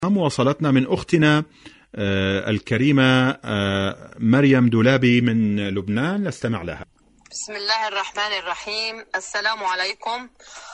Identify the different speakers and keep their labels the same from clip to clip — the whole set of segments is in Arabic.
Speaker 1: وصلتنا من أختنا الكريمة مريم دولابي من لبنان، نستمع لها.
Speaker 2: بسم الله الرحمن الرحيم. السلام عليكم.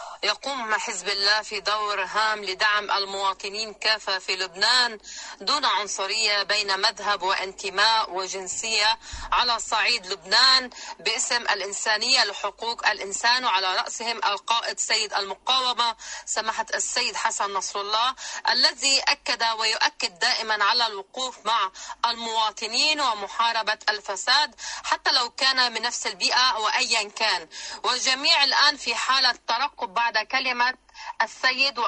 Speaker 2: يقوم حزب الله في دور هام لدعم المواطنين كافة في لبنان دون عنصرية بين مذهب وانتماء وجنسية على صعيد لبنان باسم الإنسانية لحقوق الإنسان، وعلى رأسهم القائد سيد المقاومة سماحة السيد حسن نصر الله، الذي أكد ويؤكد دائما على الوقوف مع المواطنين ومحاربة الفساد حتى لو كان من نفس البيئة وأيا كان. والجميع الآن في حالة ترقب بعد كلمة السيد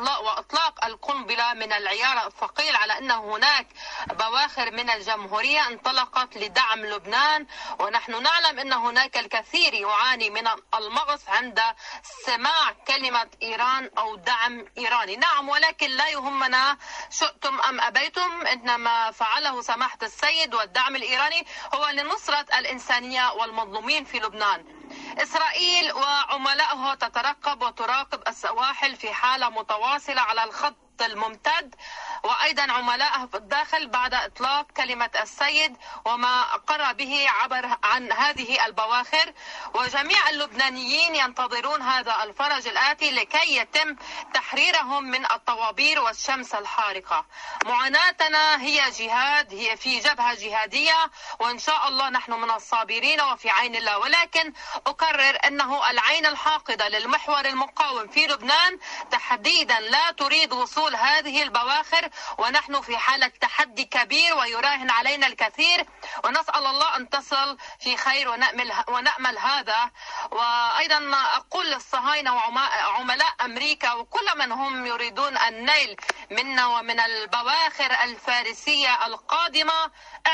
Speaker 2: وإطلاق القنبلة من العيار الثقيل على أن هناك بواخر من الجمهورية انطلقت لدعم لبنان، ونحن نعلم أن هناك الكثير يعاني من المغص عند سماع كلمة إيران أو دعم إيراني. نعم، ولكن لا يهمنا شئتم أم أبيتم، إنما فعله سماحة السيد والدعم الإيراني هو لنصرة الإنسانية والمظلومين في لبنان. إسرائيل وعملائها تترقب وتراقب السواحل في حالة متواصلة على الخط الممتد، وأيضا عملائها في الداخل بعد إطلاق كلمة السيد وما قر به عبر عن هذه البواخر. وجميع اللبنانيين ينتظرون هذا الفرج الآتي لكي يتم تحريرهم من الطوابير والشمس الحارقة. معاناتنا هي جهاد، هي في جبهة جهادية، وإن شاء الله نحن من الصابرين وفي عين الله. ولكن أكرر أنه العين الحاقدة للمحور المقاوم في لبنان تحديدا لا تريد وصول هذه البواخر، ونحن في حالة تحدي كبير ويراهن علينا الكثير، ونسأل الله أن تصل في خير ونأمل هذا. وأيضا أقول للصهاينة وعملاء أمريكا وكل من هم يريدون النيل منا ومن البواخر الفارسية القادمة،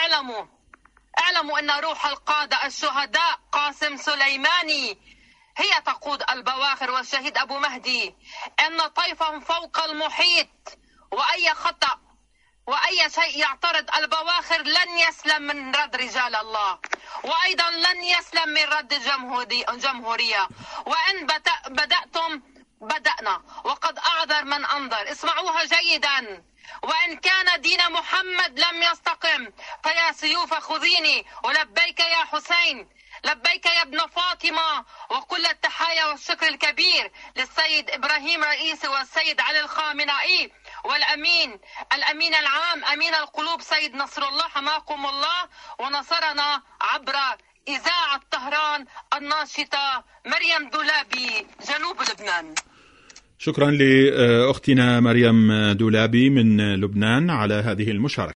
Speaker 2: اعلموا أن روح القادة الشهداء قاسم سليماني هي تقود البواخر، والشهيد أبو مهدي، أن طيفهم فوق المحيط، وأي خطأ وأي شيء يعترض البواخر لن يسلم من رد رجال الله، وأيضا لن يسلم من رد الجمهورية. وإن بدأتم بدأنا، وقد أعذر من أنظر. اسمعوها جيدا. وإن كان دين محمد لم يستقم فيا سيوف خذيني، ولبيك يا حسين، لبيك يا ابن فاطمة. وكل التحايا والشكر الكبير للسيد إبراهيم رئيسي والسيد علي الخامنائي الأمين العام أمين القلوب سيد نصر الله، حماكم الله ونصرنا عبر إذاعة طهران الناشطة مريم دولابي جنوب لبنان.
Speaker 1: شكرا لأختنا مريم دولابي من لبنان على هذه المشاركة.